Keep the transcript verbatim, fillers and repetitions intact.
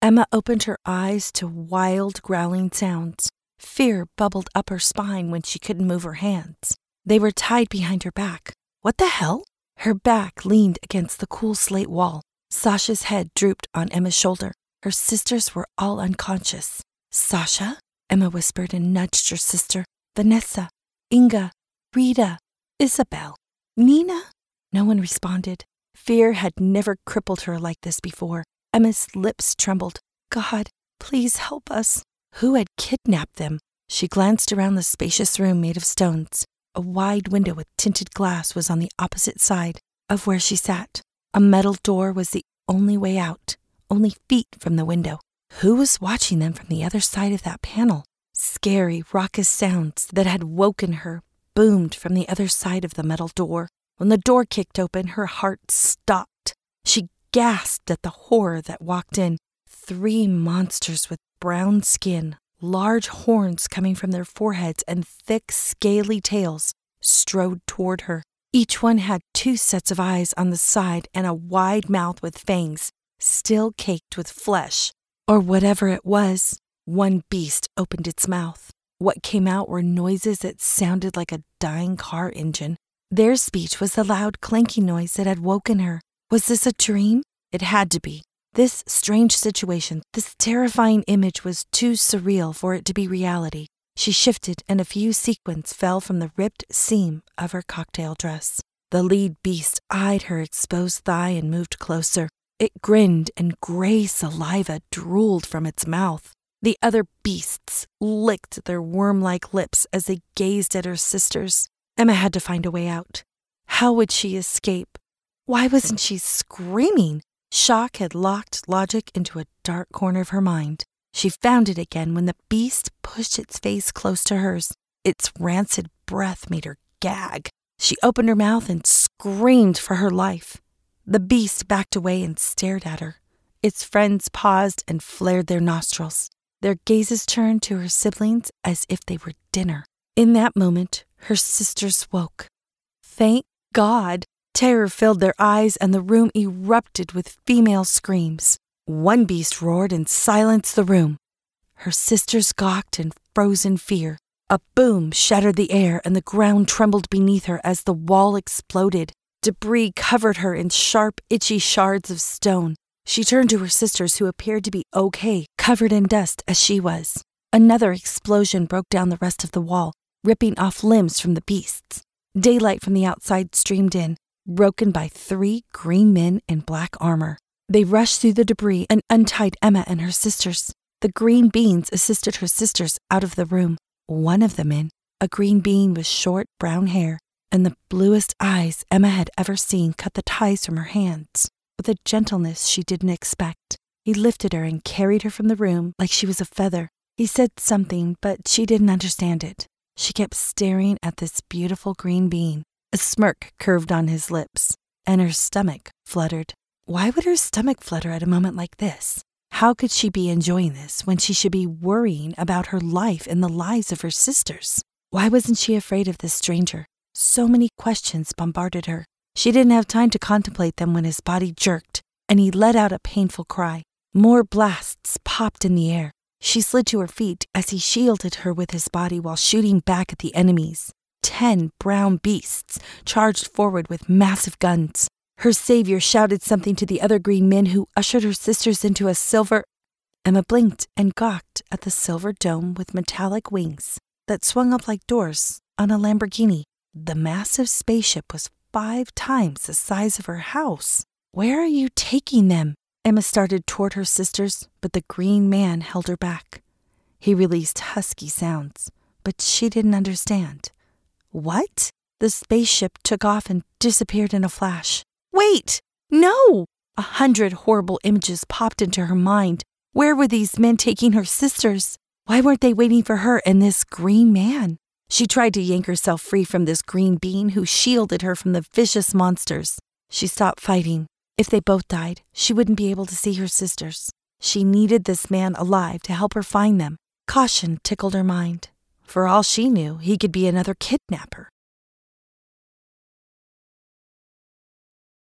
Emma opened her eyes to wild, growling sounds. Fear bubbled up her spine when she couldn't move her hands. They were tied behind her back. What the hell? Her back leaned against the cool slate wall. Sasha's head drooped on Emma's shoulder. Her sisters were all unconscious. Sasha? Emma whispered and nudged her sister. Vanessa, Inga, Rita, Isabel, Nina? No one responded. Fear had never crippled her like this before. Emma's lips trembled. God, please help us. Who had kidnapped them? She glanced around the spacious room made of stones. A wide window with tinted glass was on the opposite side of where she sat. A metal door was the only way out, only feet from the window. Who was watching them from the other side of that panel? Scary, raucous sounds that had woken her boomed from the other side of the metal door. When the door kicked open, her heart stopped. She gasped at the horror that walked in. Three monsters with brown skin, large horns coming from their foreheads, and thick, scaly tails strode toward her. Each one had two sets of eyes on the side and a wide mouth with fangs, still caked with flesh, or whatever it was. One beast opened its mouth. What came out were noises that sounded like a dying car engine. Their speech was the loud clanking noise that had woken her. Was this a dream? It had to be. This strange situation, this terrifying image was too surreal for it to be reality. She shifted and a few sequins fell from the ripped seam of her cocktail dress. The lead beast eyed her exposed thigh and moved closer. It grinned and gray saliva drooled from its mouth. The other beasts licked their worm-like lips as they gazed at her sisters. Emma had to find a way out. How would she escape? Why wasn't she screaming? Shock had locked logic into a dark corner of her mind. She found it again when the beast pushed its face close to hers. Its rancid breath made her gag. She opened her mouth and screamed for her life. The beast backed away and stared at her. Its friends paused and flared their nostrils. Their gazes turned to her siblings as if they were dinner. In that moment, her sisters woke. Thank God! Terror filled their eyes and the room erupted with female screams. One beast roared and silenced the room. Her sisters gawked in frozen fear. A boom shattered the air and the ground trembled beneath her as the wall exploded. Debris covered her in sharp, itchy shards of stone. She turned to her sisters who appeared to be okay, covered in dust as she was. Another explosion broke down the rest of the wall, ripping off limbs from the beasts. Daylight from the outside streamed in, broken by three green men in black armor. They rushed through the debris and untied Emma and her sisters. The green beans assisted her sisters out of the room. One of the men, a green bean with short brown hair and the bluest eyes Emma had ever seen, cut the ties from her hands with a gentleness she didn't expect. He lifted her and carried her from the room like she was a feather. He said something, but she didn't understand it. She kept staring at this beautiful green bean. A smirk curved on his lips, and her stomach fluttered. Why would her stomach flutter at a moment like this? How could she be enjoying this when she should be worrying about her life and the lives of her sisters? Why wasn't she afraid of this stranger? So many questions bombarded her. She didn't have time to contemplate them when his body jerked, and he let out a painful cry. More blasts popped in the air. She slid to her feet as he shielded her with his body while shooting back at the enemies. Ten brown beasts charged forward with massive guns. Her savior shouted something to the other green men who ushered her sisters into a silver... Emma blinked and gawked at the silver dome with metallic wings that swung up like doors on a Lamborghini. The massive spaceship was five times the size of her house. Where are you taking them? Emma started toward her sisters, but the green man held her back. He released husky sounds, but she didn't understand. What? The spaceship took off and disappeared in a flash. Wait! No! A hundred horrible images popped into her mind. Where were these men taking her sisters? Why weren't they waiting for her and this green man? She tried to yank herself free from this green being who shielded her from the vicious monsters. She stopped fighting. If they both died, she wouldn't be able to see her sisters. She needed this man alive to help her find them. Caution tickled her mind. For all she knew, he could be another kidnapper.